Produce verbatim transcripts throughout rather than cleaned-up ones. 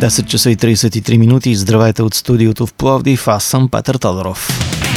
десет часа и тридесет и три минути. Здравейте от студиото в Пловдив. Аз съм Петър Тодоров.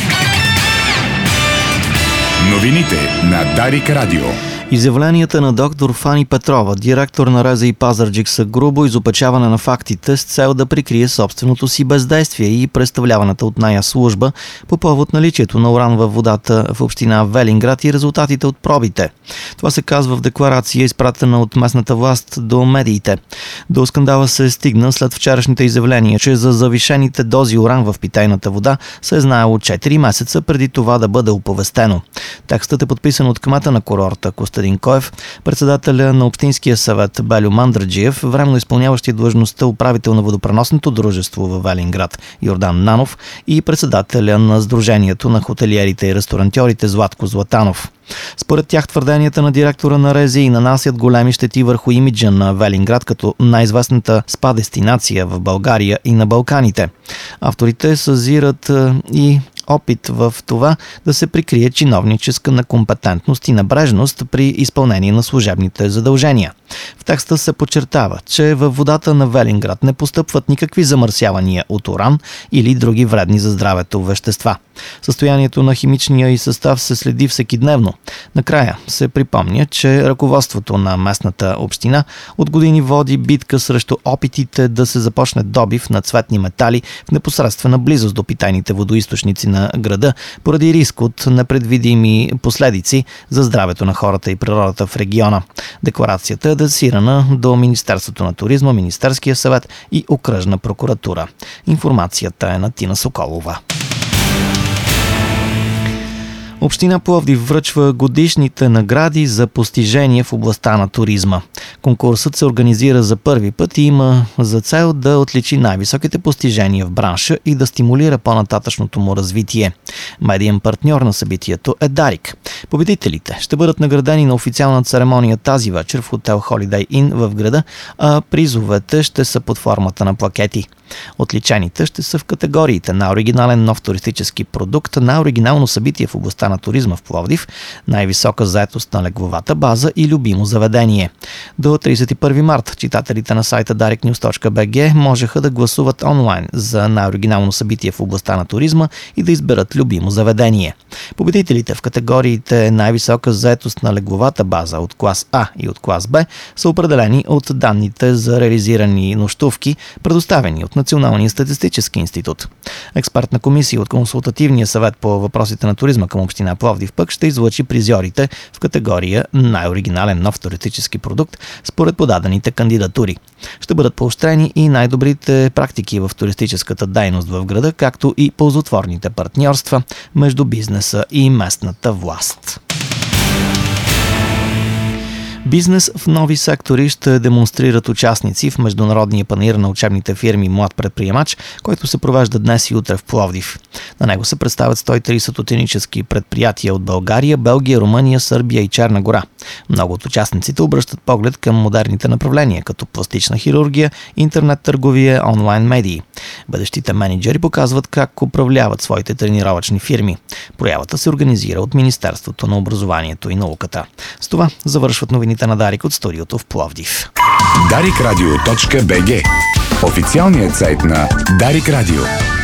Новините на Дарик Радио. Изявленията на доктор Фани Петрова, директор на РЗИ Пазарджик, са грубо изопачаване на фактите с цел да прикрие собственото си бездействие и представляваната от нея служба по повод наличието на уран във водата в община Велинград и резултатите от пробите. Това се казва в декларация, изпратена от местната власт до медиите. До скандала се стигна след вчерашните изявления, че за завишените дози уран в питейната вода се е знаело четири месеца преди това да бъде оповестено. Текстът е подписан от кмета на курорта Костадин Коев, председателя на Общинския съвет Белю Мандраджиев, временно изпълняващия длъжността управител на водопреносното дружество в Велинград Йордан Нанов и председателя на Сдружението на хотелиерите и ресторантьорите Златко Златанов. Според тях твърденията на директора на РЗИ нанасят големи щети върху имиджа на Велинград като най-известната спа дестинация в България и на Балканите. Авторите съзират и опит в това да се прикрие чиновническа некомпетентност и небрежност при изпълнение на служебните задължения. В текста се подчертава, че във водата на Велинград не постъпват никакви замърсявания от уран или други вредни за здравето вещества. Състоянието на химичния и състав се следи всекидневно. Накрая се припомня, че ръководството на местната община от години води битка срещу опитите да се започне добив на цветни метали в непосредствена близост до питейните водоизточници на града, поради риск от непредвидими последици за здравето на хората и природата в региона. Декларацията е адресирана до Министерството на туризма, Министерския съвет и Окръжна прокуратура. Информацията е на Тина Соколова. Община Пловдив връчва годишните награди за постижения в областта на туризма. Конкурсът се организира за първи път и има за цел да отличи най-високите постижения в бранша и да стимулира по-нататъчното му развитие. Медиен партньор на събитието е Дарик. Победителите ще бъдат наградени на официална церемония тази вечер в хотел Holiday Inn в града, а призовете ще са под формата на плакети. Отличените ще са в категориите на оригинален нов туристически продукт, на оригинално събитие в областта на туризма в Пловдив, най-висока заетост на легловата база и любимо заведение. До тридесет и първи март читателите на сайта дарик нюз точка би джи можеха да гласуват онлайн за най-оригинално събитие в областта на туризма и да изберат любимо заведение. Победителите в категориите най-висока заетост на легловата база от клас А и от клас Б са определени от данните за реализирани нощувки, предоставени от Националния статистически институт. Експертна комисия от Консултативния съвет по въпросите на туризма към община Пловдив пък ще излъчи призьорите в категория най-оригинален нов туристически продукт според подадените кандидатури. Ще бъдат поощрени и най-добрите практики в туристическата дейност в града, както и ползотворните партньорства между бизнеса и местната власт. Бизнес в нови сектори ще демонстрират участници в Международния панаир на учебните фирми Млад предприемач, който се провежда днес и утре в Пловдив. На него се представят сто и тридесет ученически предприятия от България, Белгия, Румъния, Сърбия и Черна гора. Много от участниците обръщат поглед към модерните направления, като пластична хирургия, интернет търговия, онлайн медии. Бъдещите мениджъри показват как управляват своите тренировъчни фирми. Проявата се организира от Министерството на образованието и науката. С това завършват новините на Дарик от студиото в Пловдив. дарик радио точка би джи. Официалният сайт на Дарик Радио.